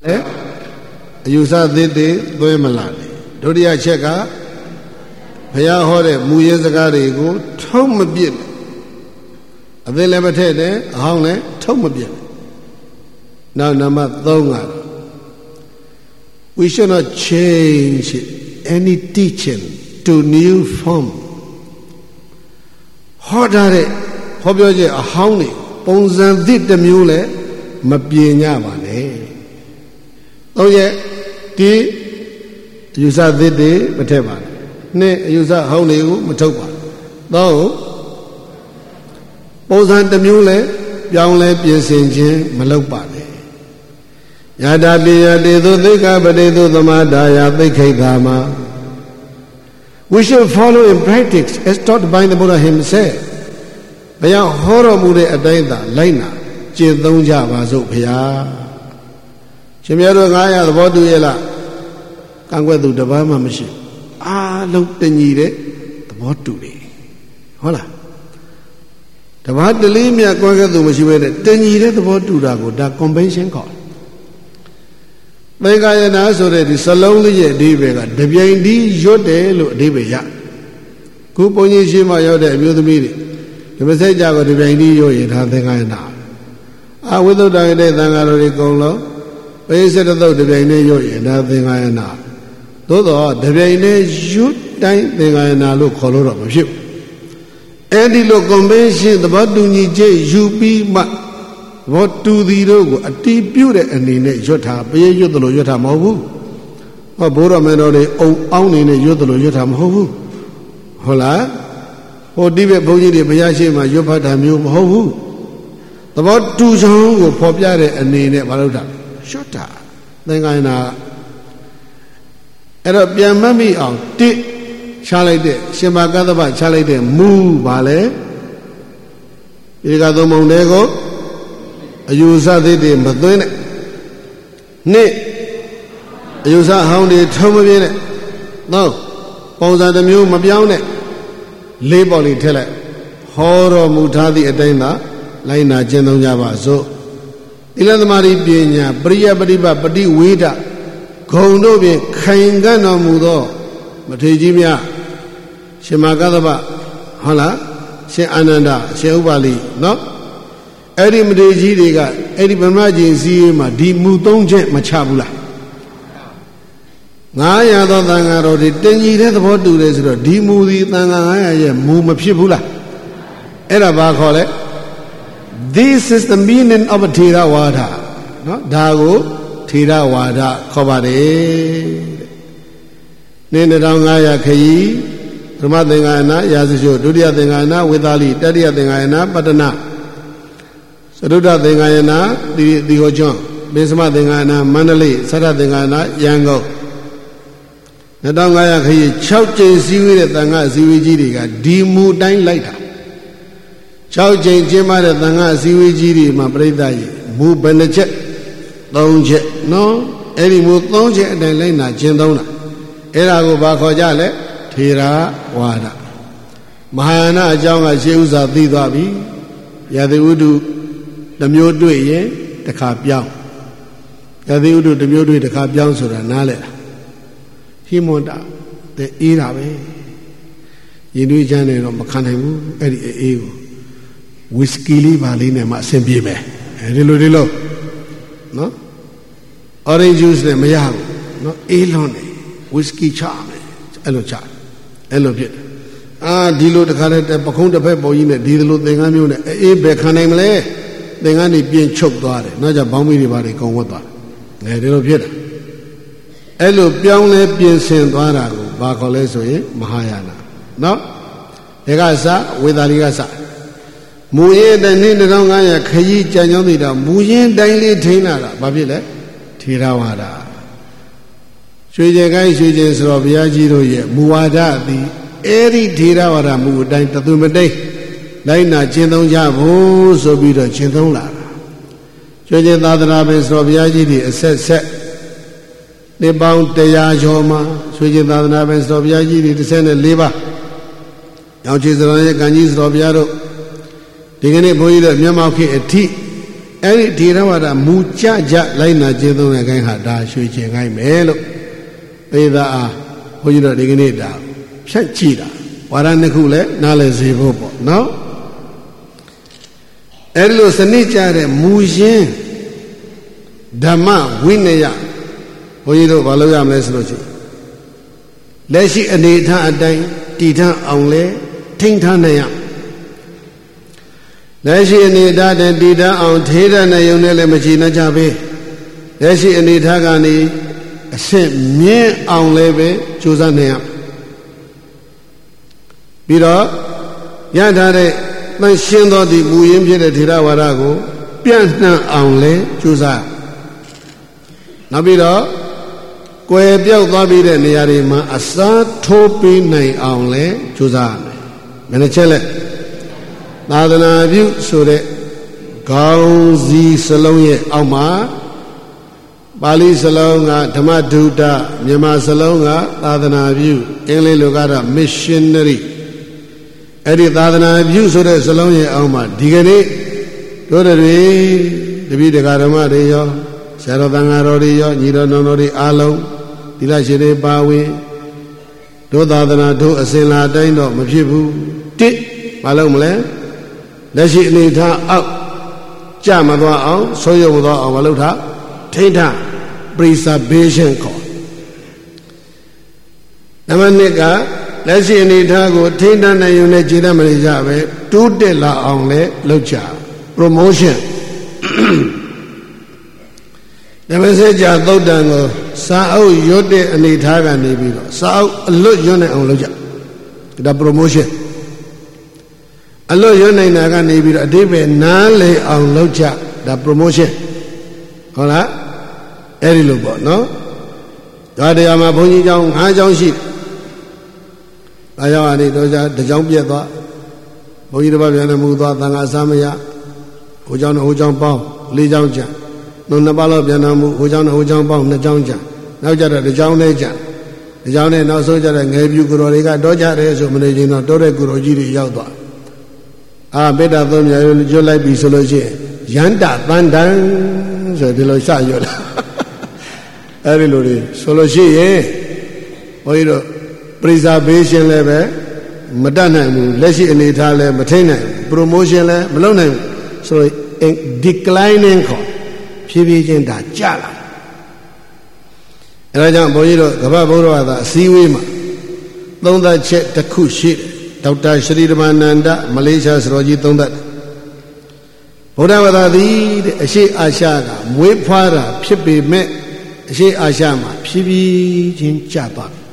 ယူဆသစ်တွေသွဲမလာနဲ့ဒုတိယချက်ကဘုရားဟောတဲ့မူရင်းစကားတွေကိုထုံးမပြစ်နဲ့အသစ်လည်းမထည့်နဲ့အဟောင်းလည်းထုံးမပြစ်နဲ့နောက်နံပါတ်3က we should not change any teaching to new form ဟောထားတဲ့ဟောပြောချက်အဟောင်းတွေပုံစံသစ်တစ်မျိုးလည်းမပြင်ညပါနဲ့3ရက်ဒီအယူဆသစ်တွေမထည့်ပါနဲ့နှစ်အယူဆအဟောင်းတွေကိုမထုတ်ပါသုံးပုံစံတစ်မျိုးလည်းပြောင်းလဲပြင်ဆင်ခြင်းမလုပ်ပါနဲ့ယတာပိယတေသုသိက္ခာပတိသုသမာဒါယသိက္ခိတာမ we should follow in practice as taught by the Buddha himself ဘုရားဟောတော်မူတဲ့အတိုင်းသာလိုက်နာကျင့်သုံးကြပါစို့ဘုရားရှင်မြတ်တို့900သဘောတူရဲ့လားကံကွက်သူတစ်ပါးမှမရှိအားလုံးတညီတဲ့သဘောတူတယ်ဟုတ်လားတပါးတလေးမြတ်ကွက်ကသူမရှိဘဲနဲ့တညီတဲ့သဘောတူတာကိုဒါ convention ခေါ်သင်္ကာယနာဆိုတဲ့ဒီစလုံးလေးရဲ့အဓိပ္ပာယ်ကတပြိုင်တည်းရွတ်တယ်လို့အဓိပ္ပာယ်ရခုဘုန်းကြီးရှိမှရောက်တဲ့အမျိုးသမီးတွေဒီမစိတ်ကြကိုတပြိုင်တည်းရွတ်ရင်ဒါသင်္ကာယနာဝိသုဒ္ဓရတဲ့သံဃာတော်တွေအကုန်လုံးပိစတသုတ်တပြိုင်တည်းရွတ်ရင်ဒါသင်္ကာယနာသို့တော့တပြိုင်တည်းရွတ်တိုင်းသင်္ကာယနာလို့ခေါ်လို့တော့မဖြစ်ဘူးအဲ့ဒီလို convention သဘောတူညီချက်ယူပြီးမှဘောတူသည်တို့ကိုအတီးပြုတ်တဲ့အနေနဲ့ရွတ်တာပေးရွတ်တယ်လို့ရွတ်တာမဟုတ်ဘူးဟောဘိုးတော်မင်းတော်တွေအုံအောင်နေနဲ့ရွတ်တယ်လို့ရွတ်တာမဟုတ်ဘူးဟုတ်လားဟိုတိဘက်ဘုန်းကြီးတွေဘုရားရှိခိုးရွတ်ဖတ်တာမျိုးမဟုတ်ဘူးသဘောတူဆောင်ကိုဖော်ပြတဲ့အနေနဲ့မလုပ်တာရွတ်တာသင်္ကာယနာအဲ့တော့ပြန်မှတ်မိအောင်တိချလိုက်တဲ့ရှင်မကသဗ္ဗချလိုက်တဲ့မူပါလေဒီကသုံးပုံတွေကိုအယူဆသစ်တွေမသွင်းနဲ့နှစ်အယူဆဟောင်းတွေထုံးမပြင်းနဲ့သုံးပုံစံတစ်မျိုးမပြောင်းနဲ့လေးပေါ်လေးထည့်လိုက်ဟောတော်မူထားသည့်အတိုင်းသာလိုက်နာကျင့်သုံးကြပါစို့သီလသမารိပညာပရိယပฏิပတ်ပฏิဝေဒဂုံတို့ဖြင့်ခိုင်ခံ့တော်မူသောမထေရကြီးများရှင်မကသဗ္ဗဟုတ်လားရှင်အာနန္ဒရှင်ဥပါလိနော်အဲ့ဒီမထေရကြီးတွေကအဲ့ဒီဗမာကျင်စည်းမှာဒီမူ3ချက်မချဘူးလား900သောသံဃာတော်တွေတင်ကြီးတဲ့သဘောတူတယ်ဆိုတော့ဒီမူဒီသံဃာ900ရဲ့မူမဖြစ်ဘူးလားအဲ့ဒါဘာခေါ်လဲ This is the meaning of a Theravada နော်ဒါကိုTheravadaခေါ်ပါတယ်တဲ့1500ခရီးပထမသင်္ဃာယနာရာဇရှုဒုတိယသင်္ဃာယနာဝေသာလိတတိယသင်္ဃာယနာပတ္တနာသရုဒ္ဓသင်္ဃာယနာဒီဟောကျွန်းမေသမသင်္ဃာယနာမန္တလေးသရသင်္ဃာယနာရန်ကုန်2500ခရီး6ကြိမ်စည်းဝေးတဲ့သံဃာစည်းဝေးကြီးတွေကဒီမူတိုင်းလိုက်တာ6ကြိမ်ကျင်းပတဲ့သံဃာစည်းဝေးကြီးတွေမှာပြိဿကြီးမူဘယ်နှချက်3ချက်နော်အဲ့ဒီမူ3ချက်အတိုင်းလိုက်နာကျင့်သုံးတာအဲ့ဒါကိုဘာခေါ်ကြလဲထေရဝါဒမဟာယာနအကြောင်းကရှေးဥစွာသိသွားပြီယသိဥဒုတစ်မျိုးတွေ့ရင်တစ်ခါပြောင်းယသိဥဒုတစ်မျိုးတွေ့တစ်ခါပြောင်းဆိုတာနားလဲတာဟိမွန်တာတဲ့အေးတာပဲရင်တွေးချမ်းနေတော့မခံနိုင်ဘူးအဲ့ဒီအေးကိုဝီစကီလေးပါလေးနဲ့မှအဆင်ပြေမယ်ဒီလိုနော် orange juice နဲ့မရဘူးနော်အေးလွန်းတယ်ဝီစကီချမယ်အဲ့လိုချအဲ့လိုဖြစ်တယ်ဒီလိုတခါတည်းပခုံးတစ်ဖက်ပုံကြီးနဲ့ဒီလိုသင်္ကန်းမျိုးနဲ့အေးဘယ်ခံနိုင်မလဲသင်္ကန်းတွေပြင်းချုပ်သွားတယ်နောက်ကျဘောင်းမီတွေပါတွေကုန်ဝတ်သွားတယ်ဒီလိုဖြစ်တယ်အဲ့လိုပြောင်းလဲပြင်ဆင်သွားတာကိုဘာခေါ်လဲဆိုရင်မဟာယာနနော်ဒီကစဝေသာလိကစမူရင်းတိုင်း2500ခရီးကြံကြောင်းနေတာမူရင်းတိုင်းလေးထိန်းလာတာဘာဖြစ်လဲထေရဝါဒရွှေကျင်ကိုင်းရွှေကျင်ဆိုတော့ဘုရားကြီးတို့ရဲ့မူဝါဒသည်အဲ့ဒီထေရဝါဒမူအတိုင်းတသွမတိတ်လိုက်နာကျင့်သုံးကြဖို့ဆိုပြီးတော့ကျင့်သုံးလာတာရွှေကျင်သာသနာပင်ဆိုတော့ဘုရားကြီးတွေအဆက်ဆက်နှစ်ပေါင်း100ကျော်မှာရွှေကျင်သာသနာပင်ဆိုတော့ဘုရားကြီးတွေ14ပါးရောင်ခြေစတော်ရဲ့ကံကြီးဆိုတော်ဘုရားတို့ဒီကနေ့ဘုန်းကြီးတို့မျက်မှောက်ခေတ်အထိအဲ့ဒီထေရဝါဒမူကြကြလိုက်နာကျင့်သုံးတဲ့ခိုင်းဟာဒါရွှေကျင်ခိုင်းမယ်လို့ပေသာအားဘုန်းကြီးတို့ဒီကနေ့ဒါဖြတ်ကြည့်တာဝါဒနှစ်ခုလည်းနားလည်စေဖို့ပေါ့နော်အဲ့လိုစနစ်ကြတဲ့မူရင်းဓမ္မဝိနည်းဘုန်းကြီးတို့ဘာလုပ်ရမလဲဆိုလို့ရှိရင်လက်ရှိအနေအထားအတိုင်းတည်ထအောင်လဲထိန်းထားနိုင်ရလက်ရှိအနေအထားတည်ထအောင်ထေရနဲ့ယုံနဲ့လည်းမချီနှကြပဲလက်ရှိအနေအထားကနေအဆင့်မြင့်အောင်လည်းပဲကြိုးစားနိုင်ရပြီးတော့ရထားတဲ့သန့်ရှင်းသောဒီမူရင်းဖြစ်တဲ့ထေရဝါဒကိုပြန့်နှံ့အောင်လည်းကြိုးစားနောက်ပြီးတော့ကွယ်ပြောက်သွားပြီးတဲ့နေရာတွေမှာအစားထိုးပေးနိုင်အောင်လဲကြိုးစားရမယ်။ဘယ်နှချက်လဲ။သာသနာပြုဆိုတဲ့ခေါင်းစည်းစလုံးရဲ့အောက်မှာပါဠိစလုံးကဓမ္မဒုဒ္ဒမြန်မာစလုံးကသာသနာပြုအင်္ဂလိပ်လိုကတော့ missionary အဲ့ဒီသာသနာပြုဆိုတဲ့စလုံးရဲ့အောက်မှာဒီကနေ့တို့တွေတပည့်တရားဓမ္မတွေရောဆရာတော်သံဃာတော်တွေရောညီတော်နောင်တော်တွေအားလုံးသီလရှင်တွေပါဝင်တို့သာသနာတို့အစဉ်လာတိုင်းတော့မဖြစ်ဘူးတစ်မလုပ်မလဲလက်ရှိအနေထားအောက်ကြမသွားအောင်ဆုံးယုံမသွားအောင်မလုပ်ထားထိန်းထား preservation ခေါ်နံပါတ်1ကလက်ရှိအနေထားကိုထိန်းထားနိုင်ရုံနဲ့ခြေတမနေကြပဲတိုးတက်လာအောင်လဲလုပ်ကြ promotion ဓမ္မစကြာသုတ်တံကိုစာအုပ်ရွတ်တဲ့အနေထားကနေပြီးတော့စာအုပ်အလွတ်ရွတ်နိုင်အောင်လုပ်ကြဒါ promotion အလွတ်ရွတ်နိုင်တာကနေပြီးတော့အတိပ္ပယ်နားလည်အောင်လုပ်ကြဒါ promotion ဟုတ်လားအဲ့ဒီလိုပေါ့နော်ဒါတရားမှာဘုန်းကြီးကျောင်း5ကျောင်းရှိအားကြောင့်အနေတော့တကြောင်းပြက်သွားဘုန်းကြီးတစ်ပါးပြန်နေမှုသွားသံဃာစားမရဟိုကျောင်းနဲ့ဟိုကျောင်းပေါင်း4ကျောင်းကျန်နှစ်ပါးလောက်ပြန်တော်မူဟိုကျောင်းနဲ့ဟိုကျောင်းပေါင်း2ကျောင်းကျန်နောက်ကြတော့တစ်ကျောင်းနဲ့ကျန်တစ်ကျောင်းနဲ့နောက်ဆုံးကြတဲ့ငယ်ပြူကိုတော်တွေကတော့ကြတယ်ဆိုမနေချင်းတော့တောတဲ့ကိုတော်ကြီးတွေရောက်သွားမေတ္တာသုံးမြတ်ရွတ်လိုက်ပြီဆိုလို့ရှိရင်ယန္တသန္တံဆိုဒီလိုစရွတ်လာအဲ့ဒီလိုတွေဆိုလို့ရှိရင်ဘုန်းကြီးတို့ preservation လည်းပဲမတတ်နိုင်ဘူးလက်ရှိအနေထားလည်းမထိနိုင်ဘူး promotion လည်းမလုပ်နိုင်ဘူးဆိုတော့ declining ခေါ်ဖြည်းဖြည်းချင်းဒါကျလာအဲဒါကြောင့်ဘုန်းကြီးတို့ကမ္ဘာဘုရားသာအစည်းအဝေးမှာသုံးသပ်ချက်တစ်ခုရှိတယ်ဒေါက်တာရှရီဓမ္မနန္ဒမလေးရှားစတော်ကြီးသုံးသပ်ဗုဒ္ဓဘာသာသည်အရှိအာရှကမွေးဖွားတာဖြစ်ပေမဲ့အရှိအာရှမှာဖြည်းဖြည်းချင်းကျသွားပြီ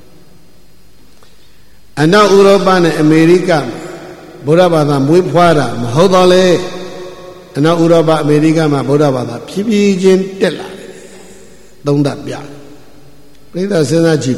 အနောက်ဥရောပနဲ့အမေရိကဗုဒ္ဓဘာသာမွေးဖွားတာမဟုတ်တော့လေအနောက်ဥရောပအမေရိကမှာဗုဒ္ဓဘာသာဖြည်းဖြည်းချင်းတက်လာတယ်သုံးသပ်ပြပြိဿစဉ်းစားကြည့်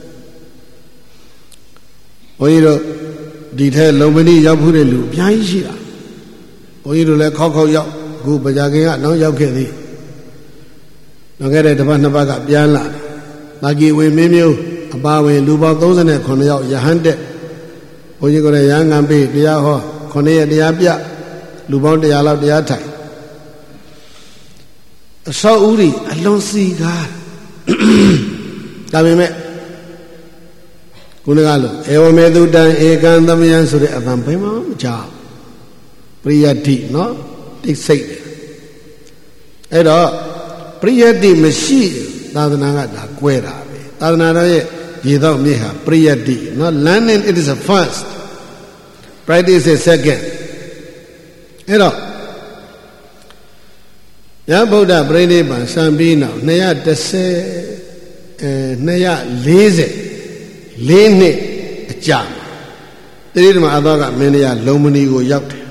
ဘုန်းကြီးတို့ဒီထဲလုံမဏိရောက်ဖို့တဲ့လူအများကြီးရှိတာဘုန်းကြီးတို့လည်းခောက်ရောက်အခုပကြာခင်ကနောက်ရောက်ခဲ့သေးနောက်ခဲ့တဲ့တစ်ပတ်နှစ်ပတ်ကပြန်လာတာဂီဝေမင်းမျိုးအပါဝင်လူပေါင်း39ယောက်ယဟန်တက်ဘုန်းကြီးကလည်းရဟန်းငံပေးတရားဟော9ရက်တရားပြလူပေါင်း100လောက်တရားထိုင်အစောဥရီအလွန်စီကားဒါပေမဲ့ခုနကလို့ဧဝမေတုတံဧကံသမယံဆိုတဲ့အတန်ဘယ်မှမကြောက်ပရိယတ္တိနော်တိတ်စိတ်တယ်အဲ့တော့ပရိယတ္တိမရှိသာသနာကဒါကွဲတာပဲသာသနာတော်ရဲ့ရေတော့မြေဟာပရိယတ္တိနော် learning it is a first practice is second အဲ့တော့ရဗုဒ္ဓပြိဋိဘံစံပြီးနောက်240နှစ်အကြာတိရိဓမ္မအသောကမင်းတရားလုံမဏီကိုရောက်တယ်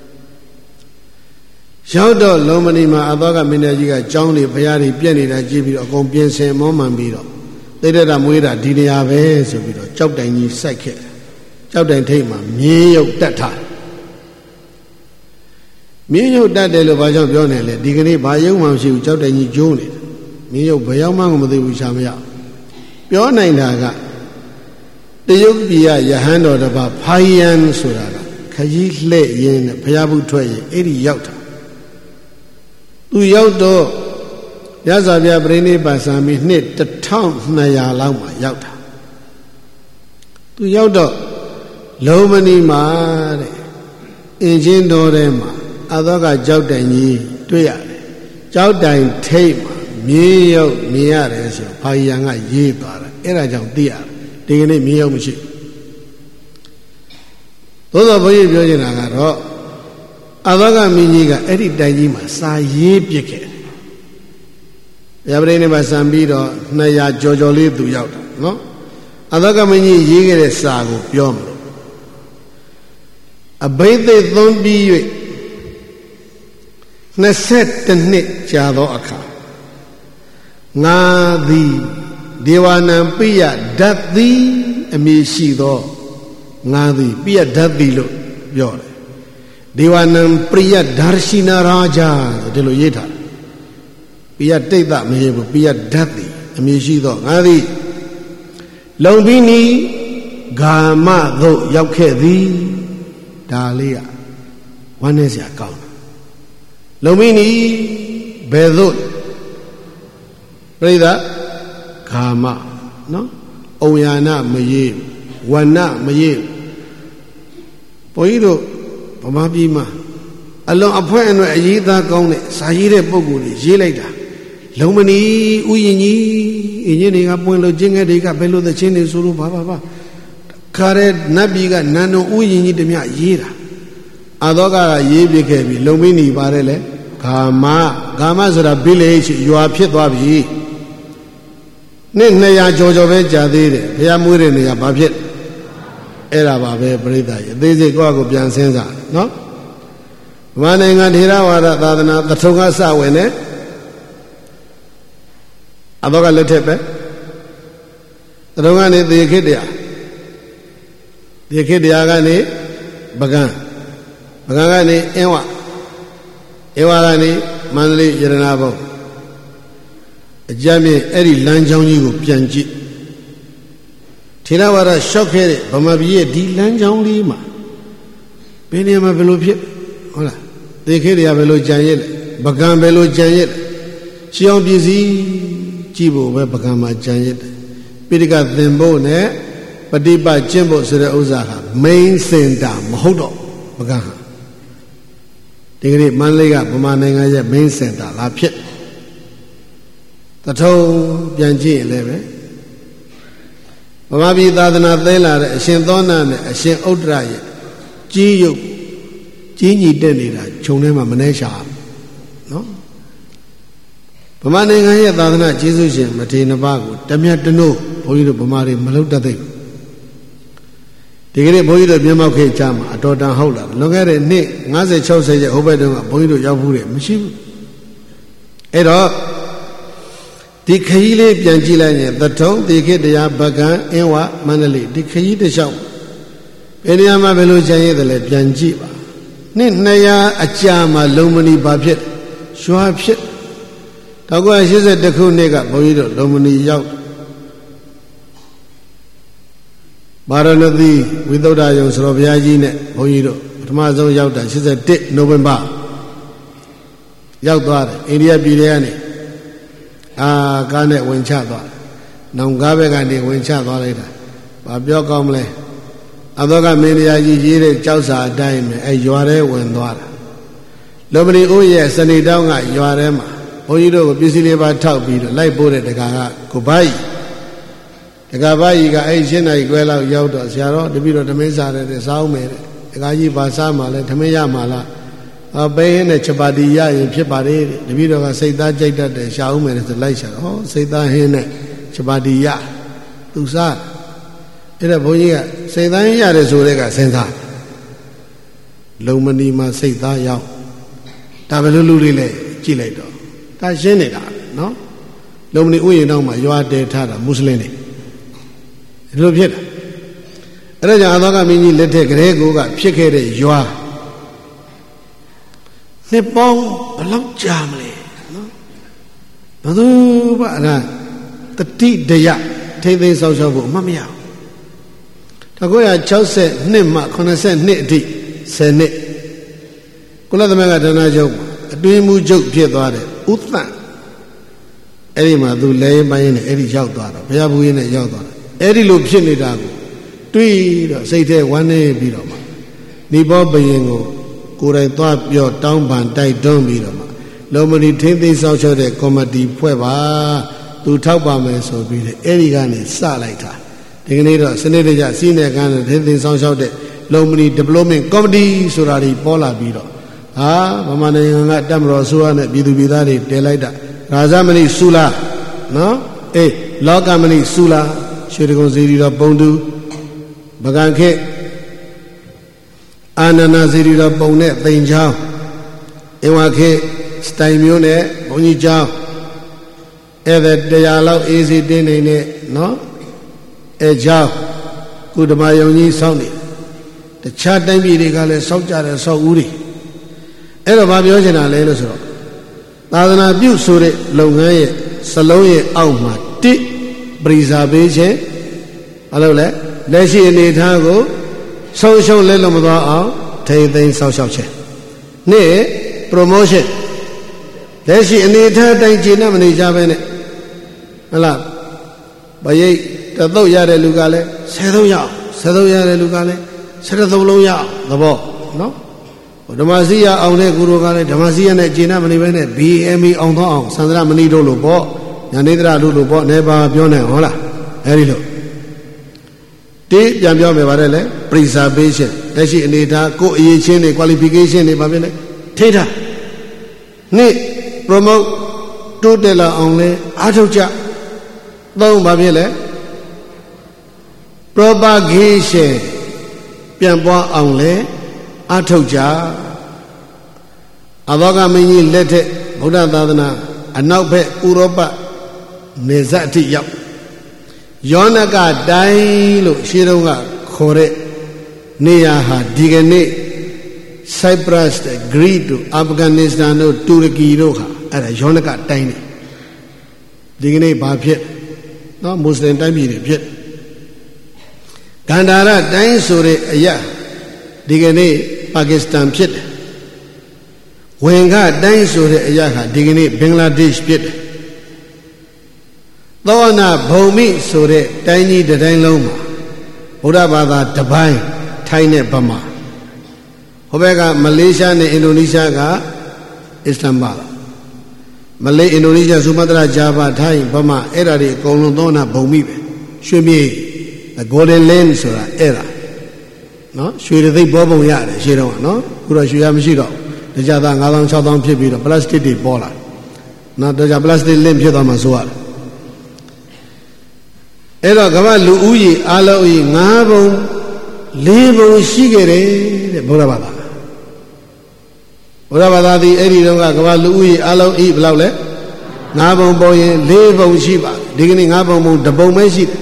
ရောက်တော့လုံမဏီမှာအသောကမင်းကြီးကကျောင်းတွေဘုရားတွေပြည့်နေတာကြည့်ပြီးတော့အကုန်ပြင်ဆင်မောမှန်ပြီးတော့တိရဒ္ဓမွေးတာဒီနေရာပဲဆိုပြီးတော့ကြောက်တိုင်ကြီးစိုက်ခဲ့ကြောက်တိုင်ထိပ်မှာမြင်းရုပ်တက်ထားမြင်းရုပ်တက်တယ်လို့ဘာကြောင့်ပြောနေလဲဒီကနေ့ဘာရုပ်မှမရှိဘူးကြောက်တိုင်ကြီးကျိုးနေတယ်မြင်းရုပ်ဘယ်ရောက်မှမသိဘူးရှာမရပြောနိုင်တာကတရုတ်ပြည်ကယဟန်တော်တစ်ပါးဖိုင်ယန်ဆိုတာကခကြီးလှဲ့ရင်းနဲ့ဘုရားဘူးထွက်ရင်အဲ့ဒီရောက်တာသူရောက်တော့ရသော်ပြပြိဋိပါစံပြီးနှစ်1200လောက်မှာရောက်တာသူရောက်တော့လုံမဏီမှာတဲ့အင်ချင်းတော်ထဲမှာအသောကကြောက်တိုင်ကြီးတွေ့ရတယ်ကြောက်တိုင်ထိတ်မှာမြေရုပ်မြင်ရတယ်ဆိုဘာယံကရေးသွားတာအဲ့ဒါကြောင့်သိရတယ်ဒီကနေ့မြေရုပ်မရှိသို့သောဘုန်းကြီးပြောချင်တာကတော့အသောကမင်းကြီးကအဲ့ဒီတိုင်ကြီးမှာစာရေးပြစ်ခဲ့တယ်ဗျာပရိနိဗ္ဗာန်ဆံပြီးတော့200ကျော်ကျော်လေးသူရောက်တာနော်အသောကမင်းကြီးရေးခဲ့တဲ့စာကိုပြောမလို့အဘိဓိသွန်ပြီး၍22နှစ်ကြာသောအခါငါသည်ဒေဝနံပိယဓာတ်သည်အမည်ရှိသောငါသည်ပိယဓာတ်သည်လို့ပြောတယ်ဒေဝနံပရိယဒါရရှိနာရာဇာဒီလိုရေးထားပိယတိတ်တမရေးဘူးပိယဓာတ်သည်အမည်ရှိသောငါသည်လုံပြီးနီဂါမသို့ရောက်ခဲ့သည်ဒါလေးကဝမ်းနည်းစရာကောင်းတယ်လုံပြီးနီဘယ်သို့ပြိဿဂါမနော်ဩယာနမရေးဝဏမရေးဘုန်းကြီးတို့ဗမာပြည်မှာအလွန်အဖွဲအနွယ်အရေးသားကောင်းတဲ့စာရေးတဲ့ပုံကိုယ်ကြီးရေးလိုက်တာလုံမဏီဥယျင်ကြီးအင်းကြီးတွေကပွင့်လို့ကျင်းငယ်တွေကဘယ်လိုသချင်းတွေဆိုလို့ဘာခါတဲ့နတ်ပြည်ကနန္ဒုံဥယျင်ကြီးတမျှရေးတာအသောကရေးပြခဲ့ပြီလုံမင်းနီပါတယ်လေဂါမဆိုတာဘိလေချရွာဖြစ်သွားပြီနှစ်200ကျော်ကျော်ပဲကြာသေးတယ်ဘုရားမွေးတဲ့နေရာဘာဖြစ်အဲ့ဒါပါပဲပြိဿရဲ့အသေးစိတ်ကိုယ့်ကိုပြန်စဉ်းစားနော်ဗမာနိုင်ငံထေရဝါဒသာသနာသထုံကစဝင်တယ်အသောကလက်ထက်ပဲသထုံကနေသေခိတ္တရာကနေပကံကနေအင်းဝကနေမန္တလေးရတနာဘုံအကြမ်းဖြင့်အဲ့ဒီလမ်းကြောင်းကြီးကိုပြန်ကြည့်ထေရဝါဒရှောက်ခဲ့တဲ့ဗမာပြည်ရဲ့ဒီလမ်းကြောင်းလေးမှာဘယ်နေရာမှာဘယ်လိုဖြစ်ဟုတ်လားသေခိတ္တရာဘယ်လိုကြံရစ်လဲပကံဘယ်လိုကြံရစ်လဲရှေးအောင်ပြည်စည်းကြည့်ဖို့ပဲပကံမှာကြံရစ်တယ်ပိဋကသင်ဖို့နဲ့ပฏิပတ်ကျင့်ဖို့ဆိုတဲ့ဥစ္စာဟာ main center မဟုတ်တော့ပကံဟာဒီကနေ့မန္တလေးကဗမာနိုင်ငံရဲ့ main center လာဖြစ်တထုံပြန်ကြည့်ရင်လည်းပဲဗမာပြည်သာသနာသိလာတဲ့အရှင်သောနာနဲ့အရှင်ဥဒ္ဒရရဲ့ကြီးရုပ်ကြီးညီတက်နေတာခြုံထဲမှာမနှဲရှာနော်ဗမာနိုင်ငံရဲ့သာသနာကျေးဇူးရှင်မထေရနှစ်ပါးကိုတမြတ်တနို့ဘုန်းကြီးတို့ဗမာတွေမလုပ်တတ်သေးဘူးဒီကနေ့ဘုန်းကြီးတို့မျက်မှောက်ခေတ်ကြားမှာအတော်တန်ဟုတ်လာလွန်ခဲ့တဲ့နှစ်50 60ရဲ့ဟိုဘက်တုန်းကဘုန်းကြီးတို့ရောက်ဘူးတယ်မရှိဘူးအဲ့တော့ဒီခရီးလေးပြန်ကြည့်လိုက်ရင်သထုံသေခိတ္တရာပကံအင်းဝမန္တလေးဒီခရီးတစ်လျှောက်ဘယ်နေရာမှာဘယ်လိုကြံရည်တယ်လဲပြန်ကြည့်ပါနှစ်200အကြာမှာလုံမဏီဘာဖြစ်ရွာဖြစ်1982ခုနှစ်ကဘုန်းကြီးတို့လုံမဏီရောက်ဗာရဏသီဝိသုဒ္ဓယုံဆိုတော်ဘုရားကြီးနဲ့ဘုန်းကြီးတို့ပထမဆုံးရောက်တာ81နိုဝင်ဘာရောက်သွားတယ်အိန္ဒိယပြည်ထဲကနေကားနဲ့ဝင်ချသွားတယ်နောင်ကားဘက်ကနေဝင်ချသွားလိုက်တာဘာပြောကောင်းမလဲအသောကမင်းတရားကြီးရေးတဲ့ကြောက်စာအတိုင်းပဲအဲရွာထဲဝင်သွားတာလုံမဏီဦးရဲ့စနေတောင်းကရွာထဲမှာဘုန်းကြီးတို့ကိုပစ္စည်းလေးပါထောက်ပြီးတော့လိုက်ပို့တဲ့တကာကကိုဘိုင်းတကာဘိုင်းကအဲ့ရှင်းနိုင်ခွဲလောက်ရောက်တော့ဆရာတော်တပည့်တော်ဓမင်းစားတဲ့စားအောင်မယ်တဲ့တကာကြီးဘာစားမှလဲဓမင်းရမှလားဘယ်နဲ့ချက်ပါတီရရင်ဖြစ်ပါတယ်တပည့်တော်ကစိတ်သားကြိုက်တတ်တယ်ရှာအောင်မယ်ဆိုလိုက်ရှာတော့ဟောစိတ်သားဟင်းနဲ့ချက်ပါတီရသူစားအဲ့ဒါဘုန်းကြီးကစိတ်သားရတယ်ဆိုတဲ့ကစဉ်းစားလုံမဏီမှာစိတ်သားရောက်ဒါပဲလူလေးလဲကြည့်လိုက်တော့ဒါရှင်းနေတာနော်လုံမဏီဥယျာဉ်တော်မှာရွာတဲထားတာမွတ်စလင်တွေဒီလိုဖြစ်တာအဲ့ဒါကြောင့်အသောကမင်းကြီးလက်ထက်ကလေးကိုကဖြစ်ခဲ့တဲ့ရွာနှစ်ပေါင်းဘယ်လောက်ကြာမလဲနော်ဘယ်သူမှအဲ့ဒါတတိတရထိမ့်သိမ်းဆောက်ရှောက်ဖို့အမှတ်မရဘူး1962မှ82အထိ10နှစ်ကုလသမဂ္ဂဌာနချုပ်အတွင်းမှုချုပ်ဖြစ်သွားတယ်ဥသန့်အဲ့ဒီမှာသူလဲပိုင်းနဲ့အဲ့ဒီရောက်သွားတော့ဘုရားဘူးကြီးနဲ့ရောက်သွားတယ်အဲ့ဒီလိုဖြစ်နေတာကိုတွေးတော့စိတ်ထဲဝမ်းနေပြီးတော့မှနိဘောဘယင်ကိုယ်တိုင်သွားပြောတောင်းပန်တိုက်တွန်းပြီးတော့မှလုံမဏီထိမ့်သိမ်းဆောင်ရှောက်တဲ့ကော်မတီဖွဲ့ပါသူထောက်ပါမယ်ဆိုပြီးတဲ့အဲ့ဒီကနေစလိုက်တာဒီကနေ့တော့စနစ်တကျစီးနယ်ကန်းနဲ့ထိမ့်သိမ်းဆောင်ရှောက်တဲ့လုံမဏီ development committee ဆိုတာတွေပေါ်လာပြီးတော့ဗမာနိုင်ငံကတက်မတော်ဆိုရနဲ့ပြည်သူပြည်သားတွေတည်လိုက်တာရာဇမဏိစုလာနော်လောကမဏိစုလာရွှေတကုံစီရီတော်ပုံတူပကံခေအာနန္ဒစီရီတော်ပုံနဲ့သိမ်ချောင်းအင်ဝခေစတိုင်မျိုးနဲ့ဘုန်းကြီးကျောင်းအဲ့ဒါတရားလောက်အေးစီတင်းနေနဲ့နော်အဲကျောင်းကုဓမယုံကြီးစောင့်နေတခြားတိုင်းပြည်တွေကလည်းစောင့်ကြတယ်စောက်ဦးတွေအဲ့တော့ဘာပြောချင်တာလဲလို့ဆိုတော့သာသနာပြုဆိုတဲ့လုပ်ငန်းရဲ့စလုံးရဲ့အောက်မှာတိပရိစာပေးခြင်းဘာလို့လဲလက်ရှိအနေထားကိုဆုံးရှုံးလဲလို့မသွားအောင်ထိမ့်သိမ်းဆောက်ရှောက်ခြင်းနှစ် promotion လက်ရှိအနေထားတိုင်းကျေနပ်မနေကြပဲနဲ့ဟုတ်လားဗရိတ်တသုတ်ရတဲ့လူကလည်း10သုတ်ရအောင်10သုတ်ရတဲ့လူကလည်း10သုတ်လုံးရအောင်သဘောနော်ဓမ္မစီရအောင်တဲ့ဂုရုကလည်းဓမ္မစီရနဲ့ကျေနပ်မနေပဲနဲ့ BME အောင်တော့အောင်သန္တရမဏိတို့လို့ပေါ့ညာနေတရတို့လို့ပေါ့နေပါပြောနေဟုတ်လားအဲဒီလိုတိပြန်ပြောမယ်ပါတယ်လေ preservation လက်ရှိအနေထားကိုယ်အရေးချင်းတွေ qualification တွေဘာဖြစ်လဲထိထားနှစ် promote တိုးတက်လာအောင်လဲအားထုတ်ကြသုံးဘာဖြစ်လဲ propagation ပြန်ပွားအောင်လဲအားထုတ်ကြအဘောကမင်းကြီးလက်ထက်ဗုဒ္ဓသာသနာအနောက်ဘက်ဥရောပနေဇတ်အထိရောက်ယောနကတိုင်းလို့ရှင်းတော့ကခေါ်တဲ့နေရာဟာဒီကနေ့ Cyprus တဲ့ Greece တို့ Afghanistan တို့တူရကီတို့ဟာအဲ့ဒါယောနကတိုင်းနေဒီကနေ့ဘာဖြစ်နော်မွတ်စလင်တိုင်းပြည်တွေဖြစ်ဂန္ဓာရတိုင်းဆိုတဲ့အရာဒီကနေ့ပါကစ္စတန်ဖြစ်တယ်ဝင်ကတိုင်းဆိုတဲ့အရာဟာဒီကနေ့ဘင်္ဂလားဒေ့ရှ်ဖြစ်တယ်သောနာဘုံမိဆိုတဲ့တိုင်းကြီးတစ်တိုင်းလုံးမှာဗုဒ္ဓဘာသာတစ်ပိုင်းထိုင်းနဲ့ဗမာဟိုဘက်ကမလေးရှားနဲ့အင်ဒိုနီးရှားကအစ္စလာမ်ဘာမလေးအင်ဒိုနီးရှားဆူမတရာဂျာဗာထိုင်းဗမာအဲ့ဒါတွေအကုန်လုံးသောနာဘုံမိပဲရွှေမြေ golden land ဆိုတာအဲ့ဒါနော်ရွှေတသိပ်ပေါ်ပုံရတယ်ရှင်းတော့နော်ခုတော့ရွှေရမရှိတော့တခြားသား9000 6000ဖြစ်ပြီးတော့ပလတ်စတစ်တွေပေါ်လာနော်တခြားပလတ်စတစ်လင့်ဖြစ်သွားမှဆိုရတယ်အဲ့တော့ကမ္ဘာလူဦးရေအလုံးကြီး5ပုံ4ပုံရှိခဲ့တယ်တဲ့ဘုရားဘာသာသည်အဲ့ဒီတော့ကမ္ဘာလူဦးရေအလုံးဤဘယ်လောက်လဲ5ပုံပေါ်ရင်4ပုံရှိပါဒီကနေ့5ပုံပုံ1ပုံပဲရှိတယ်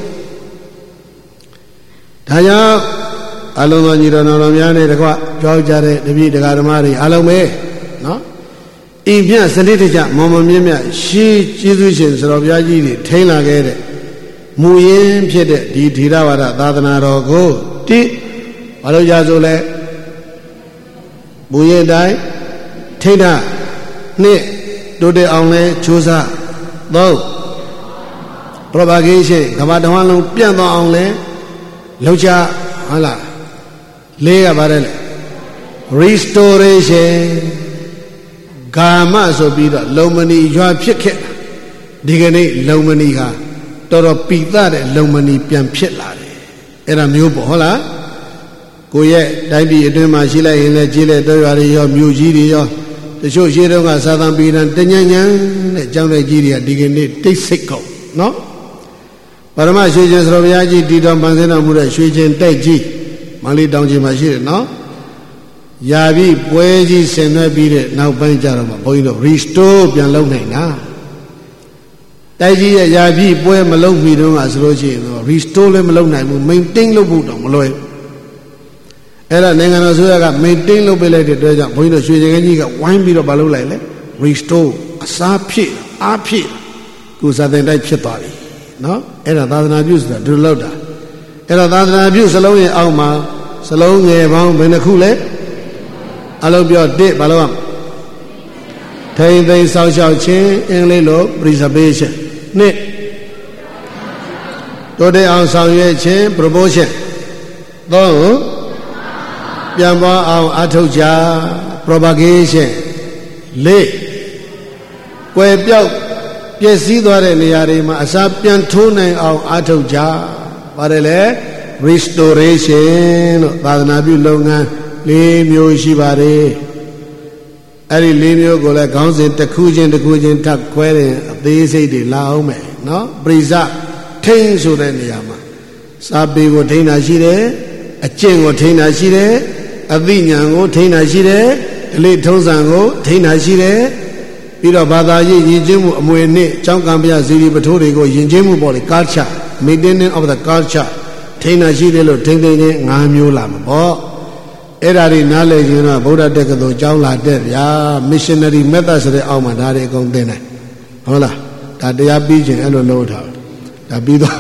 ဒါကြောင့်အလုံးစုံညီတော်တော်များနဲ့တကွကြောက်ကြတဲ့တပည့်တရားဓမ္မတွေအလုံးပဲနော်အိမ်ပြစနစ်တကျမော်မမြင့်မြတ်ရှေးကျေးဇူးရှင်စတော်ဘုရားကြီးတွေထိန်းလာခဲ့တဲ့မူရင်းဖြစ်တဲ့ဒီဓိရဝါဒသာသနာတော်ကိုတိဘာလို့ရဆိုလဲမူရင်းတိုင်းထိန်းတာနှစ်တိုးတက်အောင်လဲကြိုးစားသုံး propagation ကမ္ဘာတစ်ဝန်းလုံးပြန့်သွားအောင်လဲလောက်ချဟုတ်လားလေးကပါတယ်လေ restoration ဂါမဆိုပြီးတော့လုံမဏီရွာဖြစ်ခဲ့ဒီကနေ့လုံမဏီဟာတော်တော်ပိသတဲ့လုံမဏီပြန်ဖြစ်လာတယ်အဲ့ဒါမျိုးပေါ့ဟုတ်လားကိုရဲ့တိုင်းပြည်အတွင်းမှာရှိလိုက်ရင်လည်းကြီးလက်တော်ရွာတွေရောမြို့ကြီးတွေရောတချို့ရှေးတုန်းကသာသံပေတံတညံ့ညံတဲ့ကျောင်းတဲ့ကြီးတွေကဒီကနေ့တိတ်ဆိတ်ကုန်နော်ပရမရွှေချင်းစတော်ဘုရားကြီးတည်တော်ပန်ဆင်းတော်မူတဲ့ရွှေချင်းတိုက်ကြီးမန္တလေးတောင်ကြီးမှာရှိတယ်နော်ယာပြီးပွဲကြီးဆင်နွှဲပြီးတဲ့နောက်ပိုင်းကျတော့မှဘုန်းကြီးတို့ restore ပြန်လုပ်နိုင်တာတိုက်ကြီးရဲ့ယာပြီးပွဲမလုပ်မီတော့ကဆိုလို့ရှိရင်တော့ restore လည်းမလုပ်နိုင်ဘူး maintain လုပ်ဖို့တော့မလွယ်ဘူးအဲ့ဒါနိုင်ငံတော်ဆိုရက maintain လုပ်ပေးလိုက်တဲ့အတွက်ကြောင့်ဘုန်းကြီးတို့ရွှေချင်းကြီးကဝိုင်းပြီးတော့မလုပ်လိုက်လေ restore အစားဖြစ်အားဖြစ်ကိုစာသင်တိုက်ဖြစ်သွားပြီနော်အဲ့ဒါသာသနာပြုဆိုတာဒီလိုလောက်တာအဲ့တော့သာသနာပြုစလုံးရဲ့အောက်မှာစလုံးငယ်ပေါင်းဘယ်နှခုလဲအလုံးပြော1ဘာလို့ထိန်သိမ်းဆောက်ရှောက်ခြင်းအင်္ဂလိပ်လို preservation နှစ်တိုးတက်အောင်ဆောင်ရွက်ခြင်း promotion သုံးပြန်ပွားအောင်အထောက်ကြ propagation လေးကွယ်ပြောက်ပျက်စီးသွားတဲ့နေရာတွေမှာအစားပြန်ထိုးနိုင်အောင်အထောက်ကြပါတယ်လေ restoration လို့သာသနာပြုလုပ်ငန်း၄မျိုးရှိပါတယ်အဲ့ဒီ၄မျိုးကိုလည်းခေါင်းစဉ်တစ်ခုချင်းတစ်ခုချင်းထပ်ခွဲတဲ့အသေးစိတ်တွေလာအောင်မယ်နော်ပရိသထိန်းဆိုတဲ့နေရာမှာစာပေကိုထိန်းတာရှိတယ်အကျင့်ကိုထိန်းတာရှိတယ်အသိဉာဏ်ကိုထိန်းတာရှိတယ်ဓလေ့ထုံးစံကိုထိန်းတာရှိတယ်ပြီးတော့ဘာသာရေးယဉ်ကျေးမှုအမွေအနှစ်ကျောင်းကံပြဇီဝပထိုးတွေကိုယဉ်ကျေးမှုပေါ့လေ culture maintenance of the culture ထိန်းတာရှိတယ်လို့ထိန်းသိမ်းခြင်း၅မျိုးလာမှာပေါ့အဲ့ဒါတွေနားလည်ရင်တော့ဗုဒ္ဓတက္ကသိုလ်ကျောင်းလာတဲ့ဗျာ missionary method ဆိုတဲ့အောက်မှာဒါတွေအကုန်သင်တယ်ဟုတ်လားဒါတရားပြီးခြင်းအဲ့လိုလုပ်ထားဒါပြီးတော့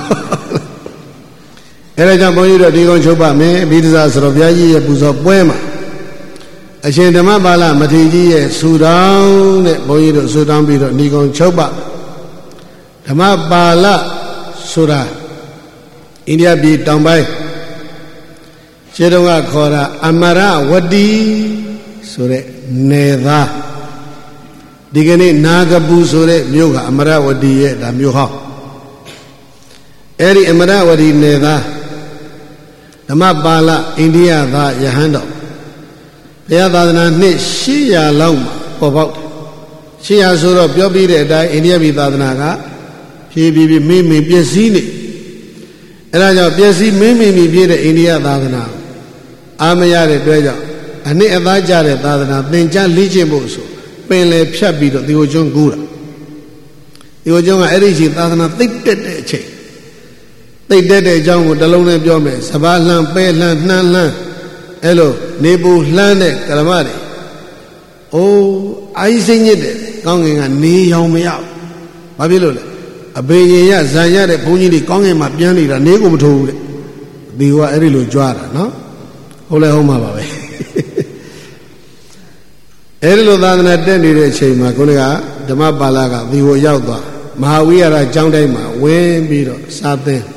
အဲ့ဒါကြောင့်ဘုန်းကြီးတို့ဒီကုန်းချုပ်ပါမယ်အဘိဓိဇာဆိုတော့ဘုရားကြီးရဲ့ပူဇော်ပွဲမှာအရှင်ဓမ္မပါဠမထေရကြီးရဲ့ဆူတောင်းတဲ့ဘုန်းကြီးတို့ဆူတောင်းပြီးတော့ဒီကုန်းချုပ်ပါဓမ္မပါဠဆိုတာအိန္ဒိယပြည်တောင်ပိုင်းခြေတုံးကခေါ်တာအမရဝတီဆိုတဲ့နယ်သားဒီကနေ့နာဂပူဆိုတဲ့မြို့ကအမရဝတီရဲ့ဒါမြို့ဟောင်းအဲ့ဒီအမရဝတီနယ်သားဓမ္မပါဠအိန္ဒိယသားယဟန်တော်ဘုရားသာသနာနှစ်800လောက်မှာပေါ်ပေါက်တယ်800ဆိုတော့ပြောပြီးတဲ့အတိုင်းအိန္ဒိယပြည်သာသနာကဖြည်းဖြည်းမင်းမင်းပျက်စီးနေအဲ့ဒါကြောင့်ပျက်စီးမင်းမင်းပြည့်တဲ့အိန္ဒိယသာသနာအာမရတဲ့အတွက်ကြောင့်အနှစ်အသားကြတဲ့သာသနာသင်ကြားလေ့ကျင့်ဖို့ဆိုပင်လေဖြတ်ပြီးတော့ဒီကိုကျွန်းကူးတာဒီကိုကျွန်းကအဲ့ဒီချိန်သာသနာသိပ်တက်တဲ့အချိန်သိပ်တက်တဲ့အကြောင်းကိုတစ်လုံးနဲ့ပြောမယ်စပါးလှမ်းပဲလှမ်းနှမ်းလှမ်းအဲ့လိုနေပူလှမ်းတဲ့ကရမတွေအိုးအာကြီးစိတ်ညစ်တယ်ကောင်းကင်ကနေရောင်မရဘူးဘာဖြစ်လို့လဲအဘေရင်ရဇံရတဲ့ဘုန်းကြီးတွေကောင်းကင်မှာပြန်နေတာနေကိုမထိုးဘူးတဲ့ဒီကအဲ့ဒီလိုကြွားတာနော်ဟုတ်လဲဟုတ်မှာပါပဲအဲ့ဒီလိုသာသနာတက်နေတဲ့အချိန်မှာခုနကဓမ္မပါဠကဒီကိုရောက်သွားမဟာဝိဟာရကျောင်းတိုင်းမှာဝင်ပြီးတော့စာသင်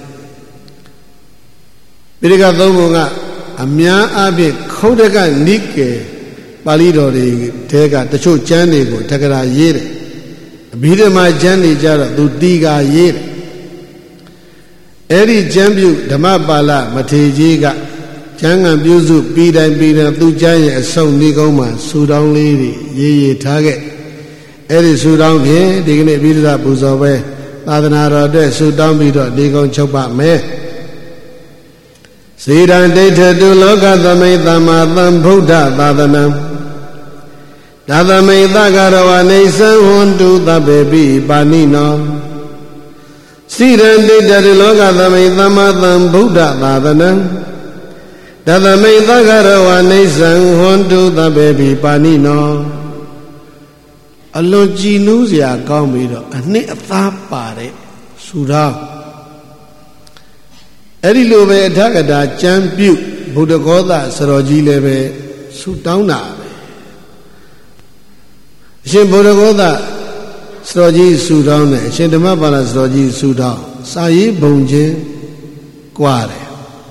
ပိဋကသုံးပုံကအများအားဖြင့်ခုတ်တကနိကေပါဠိတော်တွေတဲကတချို့ကျမ်းတွေကိုတက္ကရာရေးတယ်အဘိဓမ္မာကျမ်းတွေကြတော့သူတီကာရေးတယ်အဲ့ဒီကျမ်းပြုဓမ္မပါဠမထေရကြီးကကျမ်းဂန်ပြုစုပြီးတိုင်းသူကျမ်းရဲ့အဆုံးဤကုန်းမှာဆူတောင်းလေးတွေရေးထားခဲ့အဲ့ဒီဆူတောင်းဖြင့်ဒီကနေ့အဘိဓမ္မာပူဇော်ပွဲသာသနာတော်အတွက်ဆူတောင်းပြီးတော့ဒီကုန်းချုပ်ပါမယ်စေတံဒိဋ္ဌတုလောကသမိသမ္မာသမ္ဗုဒ္ဓသာသနံဒါသမိသကရဝနေသံဟွန်တုသဗ္ဗေပိပါဏိနောစေတံဒိဋ္ဌတုလောကသမိသမ္မာသမ္ဗုဒ္ဓသာသနံဒါသမိသကရဝနေသံဟွန်တုသဗ္ဗေပိပါဏိနောအလွန်ကြည်နူးစရာကောင်းပြီးတော့အနှစ်အသားပါတဲ့ဆူတော်အဲ့ဒီလိုပဲအထကတာကျမ်းပြုဗုဒ္ဓဂောသစတော်ကြီးလည်းပဲဆူတောင်းတာပဲအရှင်ဗုဒ္ဓဂောသစတော်ကြီးဆူတောင်းတယ်အရှင်ဓမ္မပါဠစတော်ကြီးဆူတောင်းစာရေးဘုံချင်းကွာတယ်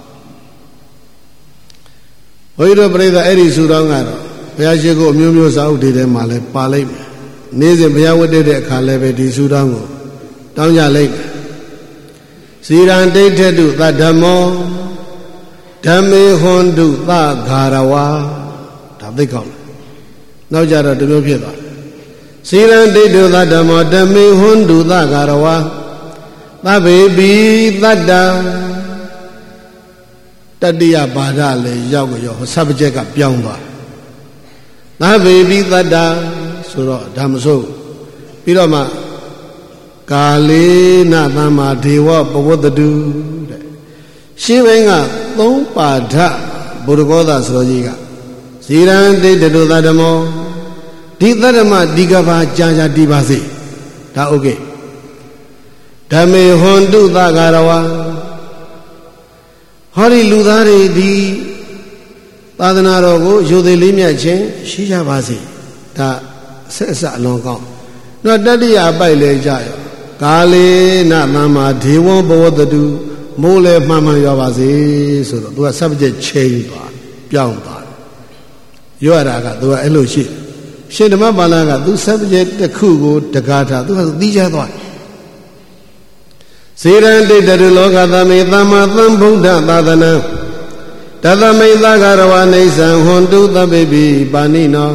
ဘုရားတို့ပြိဿအဲ့ဒီဆူတောင်းကတော့ဘုရားရှိခိုးအမျိုးမျိုးစာအုပ်တွေထဲမှာလည်းပါလိုက်မယ်နေ့စဉ်ဘုရားဝတ်တဲ့အခါလည်းပဲဒီဆူတောင်းကိုတောင်းကြလိုက်မယ်စီရန်ဒိဋ္ဌတုသဓမ္မောဓမ္မေဟွန်တုသဂါရဝါဒါသိကောင်းတယ်နောက်ကြတော့ဒီလိုဖြစ်သွားတယ်စီရန်ဒိဋ္ဌုသဓမ္မောဓမ္မေဟွန်တုသဂါရဝါသဗ္ဗေပိသတ္တတတိယဘာဒလည်းရောက်ရောဆပ်ပကျက်ကပြောင်းသွားသဗ္ဗေပိသတ္တဆိုတော့ဒါမစိုးပြီးတော့မှကာလေနသမ္မာဒေဝပဝတ္တုတဲ့ရှင်းပိုင်းက3ပါဒဘုဒ္ဓဂောသဆိုတော်ကြီးကဇီရန်တိတ္တုသတ္တမောဒီသတ္တမဒီကဘာကြာကြာတည်ပါစေဒါโอเคဓမ္မေဟွန်တုသဂါရဝါဟောဒီလူသားတွေဒီသာသနာတော်ကိုရိုသေလေးမြတ်ခြင်းရှိကြပါစေဒါဆက်စအလွန်ကောင်းတော့တတိယအပိုက်လေကြရောကာလေနသမ္မာဒေဝံဘဝတတုမိုးလေမှန်မှန်ရွာပါစေဆိုတော့သူက subject change သွားပြောင်းသွားရွရတာကသူကအဲ့လိုရှိရှင်ဓမ္မပါဠိကသူ subject တစ်ခုကိုတကားထားသူကသီးခြားသွားစေရန်တိတ္တရုလောကသမေသမ္မာသမ္ဗုဒ္ဓသာသနံတသမိသဂရဝနေသံဟွန်တုသဗ္ဗေပိပါဏိနော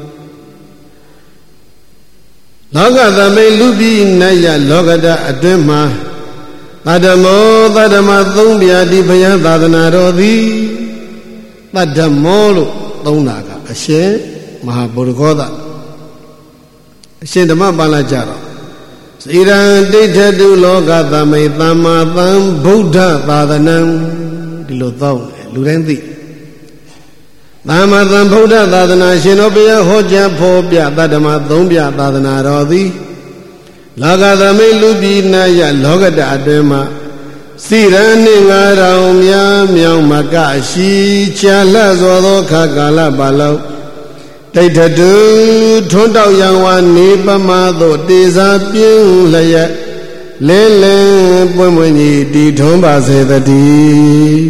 လောကသမိလူပြည်နယလောကတအတွင်းမှာသတ္တမောသတ္တမသုံးပြာတိဘုရားသာသနာတော်သည်သတ္တမောလို့သုံးတာကအရှင်မဟာဗုဒ္ဓဂောသအရှင်ဓမ္မပါဠိကြတော့စေရန်တိဋ္ဌတုလောကသမိသမ္မာသမ္ဗုဒ္ဓသာသနံဒီလိုသုံးတယ်လူတိုင်းသိသမ္မာသမ္ဗုဒ္ဓသာသနာရှင်တော်ဘုရားဟောကြားဖော်ပြသတ္တမသုံးပြသာသနာတော်သည်လောကသမိလူပြည်နာယလောကတအတွင်းမှာစိရန်နှင့်ငါတော်များမြောင်မကရှိချာလှစွာသောခါကာလပါလုံးဒိဋ္ဌတုထွန်းတောက်ရံဝါနေပမသို့တေစာပြင်းလျက်လဲလဲပွင့်ပွင့်ကြီးတည်ထွန်းပါစေတည်း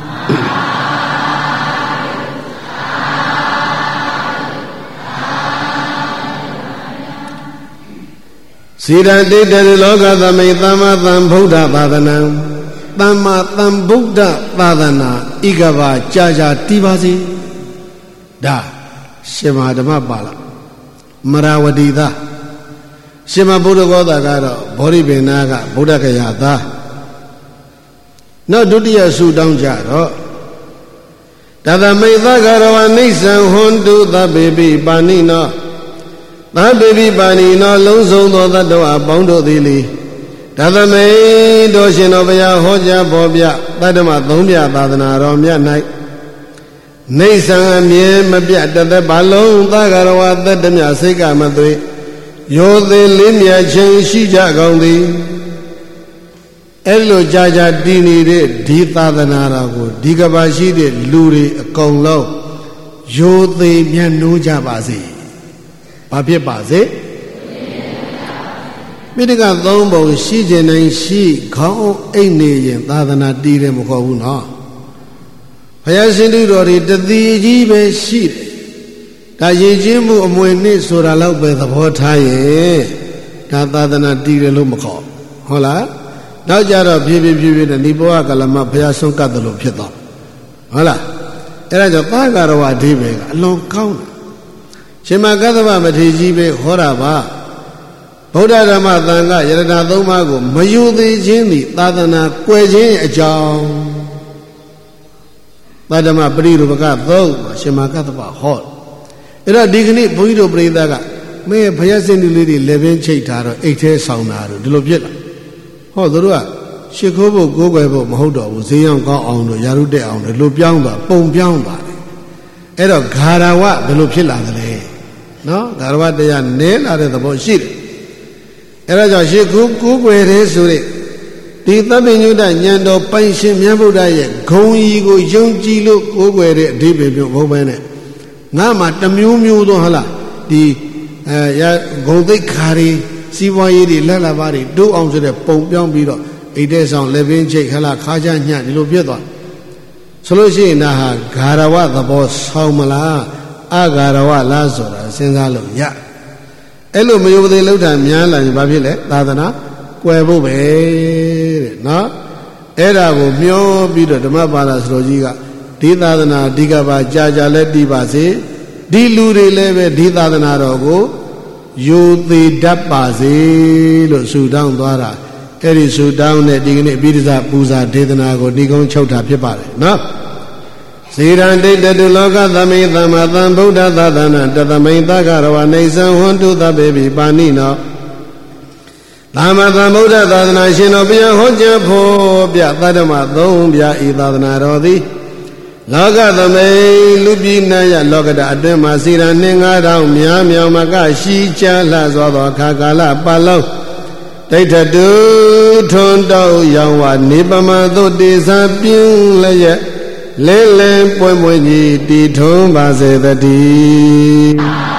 စေရန်တိတ္တရုလောကသမိသမ္မာသမ္ဗုဒ္ဓသာသနံသမ္မာသမ္ဗုဒ္ဓသာသနာဤကဘာကြာကြာတည်ပါစေဒါရှင်မဓမ္မပါဠိမရာဝတီသားရှင်မဗုဒ္ဓဂောသကတော့ဘောဓိပင်နာကဗုဒ္ဓဂယာသားနောက်ဒုတိယဆုတောင်းကြတော့တသမိသဂရဝနိစ္စံဟွန်တုသဗ္ဗေပိပါဏိနောသဗ္ဗေပိပါဏိနောလုံးစုံသောတတ္တဝါပေါင်းတို့သည်လေတသမိတို့ရှင်တော်ဘုရားဟောကြားဖော်ပြတတ္တမသုံးပြသာသနာတော်မြတ်၌နေဆံအမြဲမပြတ်တသက်ပါလုံးသဂရဝတတ္တမြစိတ်ကမသွေယောသေးလေးမြတ်ခြင်းရှိကြကုန်သည်အဲ့လိုကြာကြာတည်နေတဲ့ဒီသာသနာတော်ကိုဒီကဘာရှိတဲ့လူတွေအကုန်လုံးယောသေးမြတ်နိုးကြပါစေဘာဖြစ်ပါစေမိတ္တကသုံးပုံရှိခြင်းတိုင်းရှိခေါင်းအိတ်နေရင်သာသနာတည်တယ်မဟုတ်ဘူးနော်ဘုရားရှင်သူတော်တွေတတိကြီးပဲရှိတယ်ဒါရည်ချင်းမှုအမွေနှစ်ဆိုတာတော့ပဲသဘောထားရဲ့ဒါသာသနာတည်တယ်လို့မခေါ်ဟုတ်လားနောက်ကြတော့ဖြည်းဖြည်းနဲ့ဒီဘဝကလမဘုရားဆုံးကတ်တယ်လို့ဖြစ်သွားဟုတ်လားအဲ့ဒါကြောင့်သာဂရဝအဓိပ္ပာယ်ကအလွန်ကောင်းတယ်ရှင်မကသဗ္ဗမထေရကြီးပဲဟောတာပါဗုဒ္ဓဓမ္မသံဃာယရဏသုံးပါးကိုမယူသေးခြင်းသည်သာသနာကွယ်ခြင်းအကြောင်းသတ္တမပရိရူပကသုံးရှင်မကသဗ္ဗဟောအဲ့တော့ဒီကနေ့ဘုန်းကြီးတို့ပြိဿကမင်းဘုရားစင်တူလေးတွေလက်ပင်ချိတ်ထားတော့အိတ်ထဲဆောင်တာတို့ဒီလိုဖြစ်လာဟောသူတို့ကရှ िख ိုးဖို့ကိုးကွယ်ဖို့မဟုတ်တော့ဘူးဈေးရောင်းကောင်းအောင်တို့ယာရုတက်အောင်တို့လိုပြောင်းသွားပုံပြောင်းသွားတယ်အဲ့တော့ဂါရဝဘယ်လိုဖြစ်လာသလဲနော်ဂါရဝတရားနဲလာတဲ့သဘောရှိတယ်အဲ့ဒါကြောင့်ရှ िख ိုးကိုးကွယ်တဲ့ဆိုတဲ့ဒီသဗ္ဗညုတဉာဏ်တော်ပိုင်ရှင်မြတ်ဗုဒ္ဓရဲ့ဂုံကြီးကိုယုံကြည်လို့ကိုးကွယ်တဲ့အဓိပ္ပာယ်မျိုးမဟုတ်ဘဲနဲ့ငါမှတမျိုးမျိုးသောဟုတ်လားဒီဂုံသိက္ခာတွေစီးပွားရေးတွေလက်လာပါတွေတိုးအောင်ဆိုတဲ့ပုံပြောင်းပြီးတော့အိတ်တဲ့ဆောင်လက်ပင်ချိတ်ဟလားခါးချညှဒီလိုဖြစ်သွားဆိုလို့ရှိရင်ဒါဟာဂါရဝသဘောဆောင်းမလားအဂါရဝလားဆိုတာစဉ်းစားလို့ရအဲ့လိုမယုံသေးလောက်တာများလာရင်ဘာဖြစ်လဲသာသနာကွယ်ဖို့ပဲတဲ့နော်အဲ့ဒါကိုမျောပြီးတော့ဓမ္မပါဠိစတော်ကြီးကဒီသာသနာဒီကဘာကြာကြာလဲတည်ပါစေဒီလူတွေလည်းပဲဒီသာသနာတော်ကိုယူသေးတတ်ပါစေလို့ဆုတောင်းသွားတာအဲ့ဒီဆုတောင်းတဲ့ဒီကနေ့အပိဓိစပူဇာဒေသနာကိုဒီကုန်းချုပ်တာဖြစ်ပါတယ်နော်စေရန်တိတ္တတုလောကသမိသမ္မာသမ္ဗုဒ္ဓသာသနာတသမိန်သဂရဝနေသံဟွန်တုသဗ္ဗေပိပါဏိနောသမ္မာသမ္ဗုဒ္ဓသာသနာရှင်တော်ဘုရားဟောကြားဖော်ပြသတ္တမသုံးပြဤသာသနာတော်သည်လောကသမိန်လူပြည်နာယလောကတအတွင်းမှာစေရန်နှင့်9000များမြောင်မကရှိချလှစွာသောအခါကာလပတ်လုံးဒိဋ္ဌတုထွန်းတောက်ရောင်ဝနေပမသို့တေစာပြင်းလျက်လဲလဲပွင့်ပွင့်ကြီးတည်ထွန်းပါစေတည်း